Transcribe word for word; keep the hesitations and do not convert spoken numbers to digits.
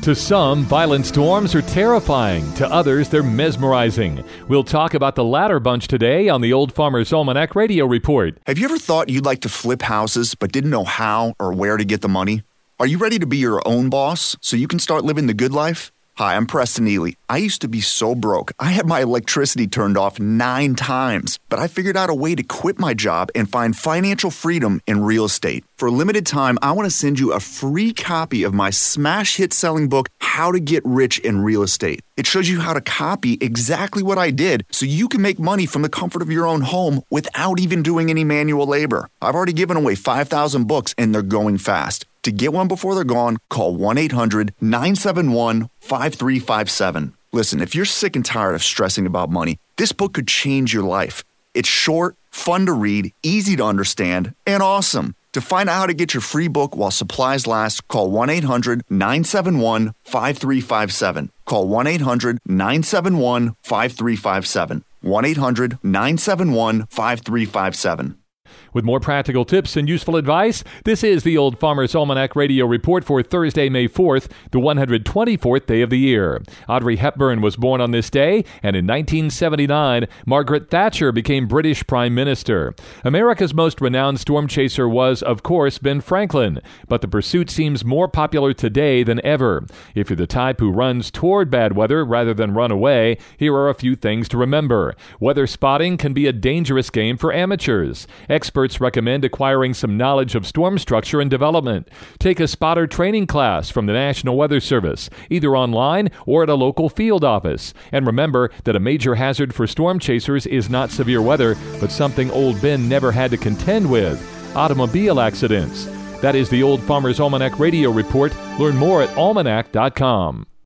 To some, violent storms are terrifying. To others, they're mesmerizing. We'll talk about the latter bunch today on the Old Farmer's Almanac Radio Report. Have you ever thought you'd like to flip houses but didn't know how or where to get the money? Are you ready to be your own boss so you can start living the good life? Hi, I'm Preston Ely. I used to be so broke. I had my electricity turned off nine times, but I figured out a way to quit my job and find financial freedom in real estate. For a limited time, I want to send you a free copy of my smash hit selling book, How to Get Rich in Real Estate. It shows you how to copy exactly what I did so you can make money from the comfort of your own home without even doing any manual labor. I've already given away five thousand books and they're going fast. To get one before they're gone, call one eight hundred nine seven one five three five seven. Listen, if you're sick and tired of stressing about money, this book could change your life. It's short, fun to read, easy to understand, and awesome. To find out how to get your free book while supplies last, call one eight hundred nine seven one five three five seven. Call one eight hundred nine seven one five three five seven. one eight hundred nine seven one five three five seven. With more practical tips and useful advice, this is the Old Farmer's Almanac Radio Report for Thursday, May fourth, the one hundred twenty-fourth day of the year. Audrey Hepburn was born on this day, and in nineteen seventy-nine, Margaret Thatcher became British Prime Minister. America's most renowned storm chaser was, of course, Ben Franklin, but the pursuit seems more popular today than ever. If you're the type who runs toward bad weather rather than run away, here are a few things to remember. Weather spotting can be a dangerous game for amateurs. Experts recommend acquiring some knowledge of storm structure and development. Take a spotter training class from the National Weather Service, either online or at a local field office. And remember that a major hazard for storm chasers is not severe weather, but something old Ben never had to contend with: automobile accidents. That is the Old Farmer's Almanac Radio Report. Learn more at almanac dot com.